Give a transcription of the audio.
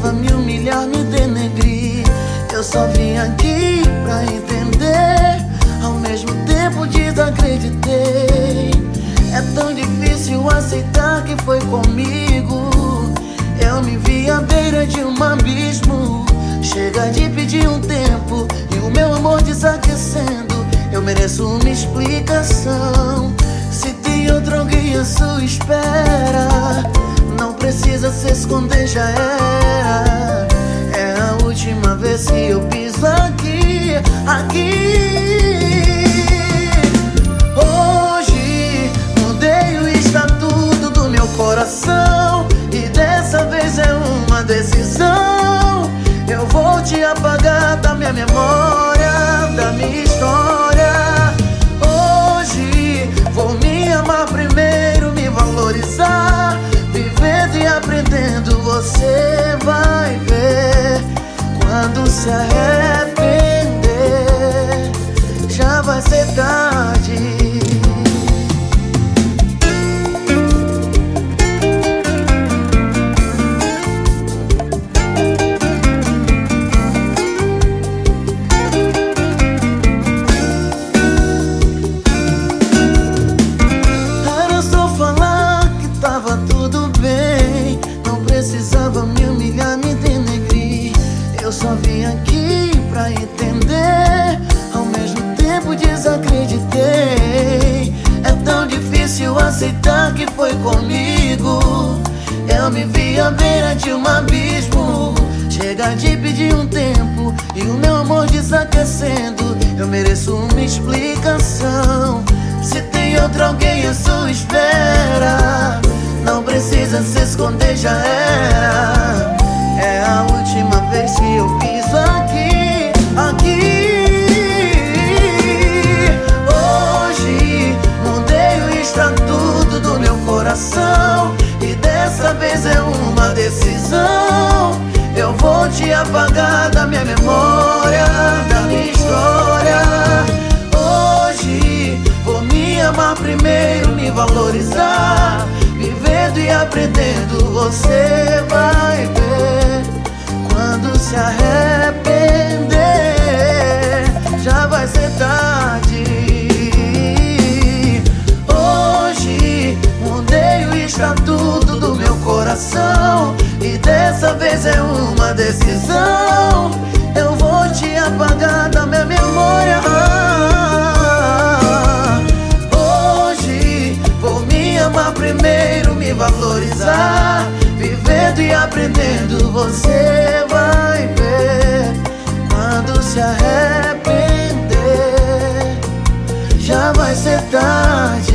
precisava me humilhar, me denegrir. Eu só vim aqui pra entender, ao mesmo tempo desacreditei. É tão difícil aceitar que foi comigo. Eu me vi à beira de um abismo. Chega de pedir um tempo e o meu amor desaquecendo. Eu mereço uma explicação. Se tem outro alguém à sua espera, não precisa se esconder, já era. É a última vez que eu piso aqui, aqui. Hoje mudei o estatuto do meu coração, e dessa vez é uma decisão. Eu vou te apagar da minha memória, da minha história. Hoje vou me amar primeiro, me valorizar. Vivendo e aprendendo, você vai ver. Quando se arrepender, já vai ser tarde. Precisava me humilhar, me denegrir. Eu só vim aqui pra entender, ao mesmo tempo desacreditei. É tão difícil aceitar que foi comigo. Eu me vi à beira de um abismo. Chega de pedir um tempo e o meu amor desaquecendo. Eu mereço uma explicação. Se tem outro alguém à sua espera, não precisa se esconder, já era. É a última vez que eu piso aqui, aqui. Hoje mudei o estatuto do meu coração, e dessa vez é uma decisão. Eu vou te apagar da minha memória, da minha história. Hoje vou me amar primeiro, me valorizar. Vivendo e aprendendo, você vai ver. Quando se arrepender, já vai ser tarde. Hoje mudei o estatuto do meu coração, e dessa vez é uma decisão. Eu vou te apagar da minha memória. Hoje vou me amar primeiro, me valorizar. Vivendo e aprendendo, você vai ver. Quando se arrepender, já vai ser tarde.